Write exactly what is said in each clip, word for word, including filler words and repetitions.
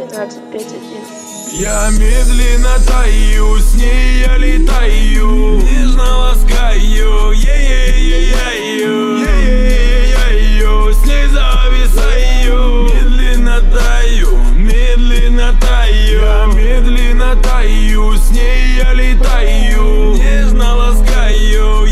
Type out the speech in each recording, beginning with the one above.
девять двадцать пять один. Я медленно таю, с ней я летаю, нежно ласкаю, е-е-е-е-ю, е-е-е-е-ю, с ней зависаю. Медленно таю, медленно таю, я медленно таю, с ней я летаю, нежно ласкаю,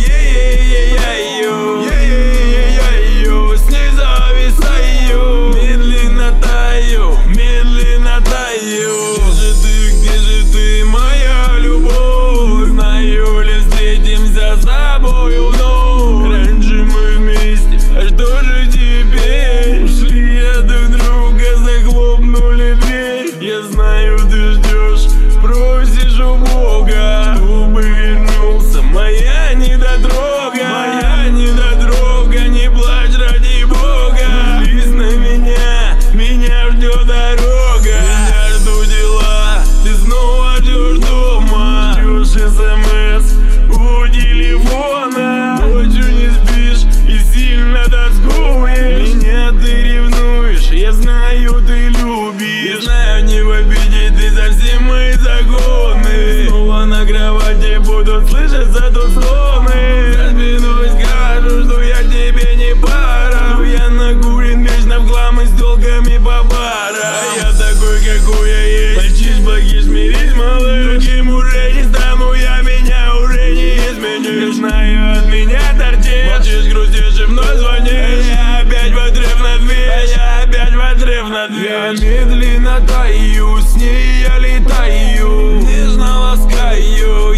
е-е-е-е-ю, е-е-е-е-ю, с ней зависаю. Медленно таю, медленно таю. Где же ты, моя любовь? Знаю ли, встретимся с тобою вновь? Раньше мы вместе, а что же теперь? Ушли от друг друга, захлопнули дверь. Я знаю, ты ждешь, просишь у Бога, чтобы вернулся моя недотрога. Моя недотрога, не плачь ради Бога. Злись на меня, меня ждет дорога. Меня ждут дела, ты снова ждешь дома. Ждешь смс у телефона. Ночью не спишь и сильно тоскуешь. Меня ты ревнуешь, я знаю, ты любишь. Я знаю, не в обиде, ты совсем мои законы. Снова на кровати будут слышаться тут стоны. За спиной скажу, что я тебе не пара. Но я накурен вечно в хлам и с долгами по барам. А я такой, какой я есть. Мальчиш, благиш, смирись, малыш. Другим уже не стану, я меня уже не изменю. Я знаю, от меня торчишь. Молчишь, грустишь и вновь звонишь. Я опять в отрыв на дверь. Я опять в отрыв на дверь. Я медленно таю, с ней я летаю, нежно ласкаю,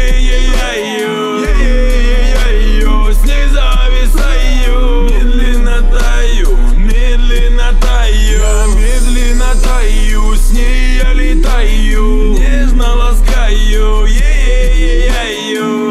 е-е-е-е-ю, е-е-е-е-ю, с ней зависаю. Медленно таю, медленно таю, я медленно таю, с ней я летаю, нежно ласкаю, е-е-е-е-ю,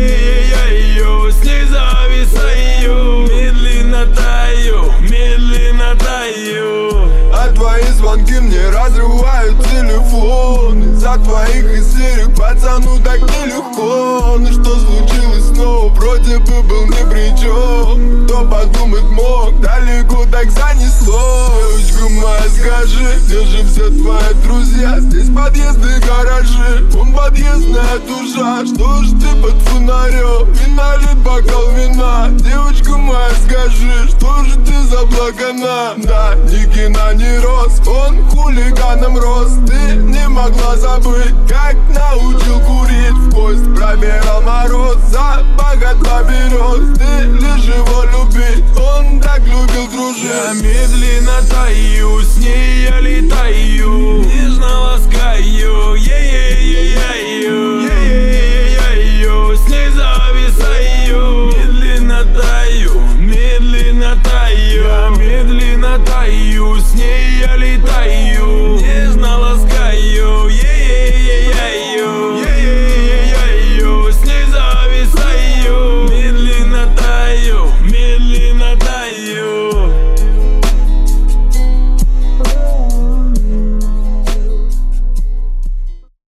е-е-е-е-ю, с ней зависаю. Медленно таю, медленно таю. А твои звонки мне разрывают телефон. Из-за твоих истерик пацану так нелегко. Ну что случилось снова, вроде бы был ни при чем. Кто подумать мог, далеко так занесло. Девочка моя, скажи, где же все твои друзья? Здесь подъезды, гаражи, он подъездная душа. Что ж ты под фонарем, и налит бокал вина? Девочка моя, скажи, что же ты заплакана? Да, ни кино, ни рост, он хулиганом рос. Ты не могла забыть, как научил курить в кость. Пробирал мороз, запах от берез. Ты лишь его любить, он так любил дружить. Я медленно таю, с ней я летаю, нежно ласкаю, е-е-е-е-ю, е-е-е-е-ю, с ней зависаю. Медленно таю, медленно таю, я медленно таю, с ней я летаю.